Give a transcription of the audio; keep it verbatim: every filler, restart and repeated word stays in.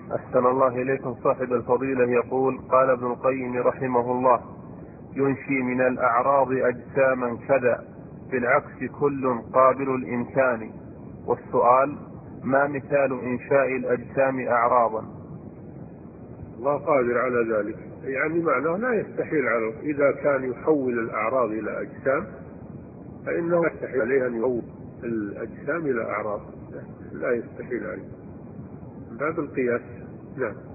أحسن الله إليكم. صاحب الفضيلة يقول: قال ابن القيم رحمه الله: ينشي من الأعراض أجساما كذا، بالعكس كل قابل الإمكان. والسؤال: ما مثال إنشاء الأجسام أعراضا؟ الله قادر على ذلك، يعني معناه لا يستحيل عليه. إذا كان يحول الأعراض إلى أجسام فإنه يستحيل عليه أن يحول الأجسام إلى أعراض، لا يستحيل عليه، باب القياس. نعم.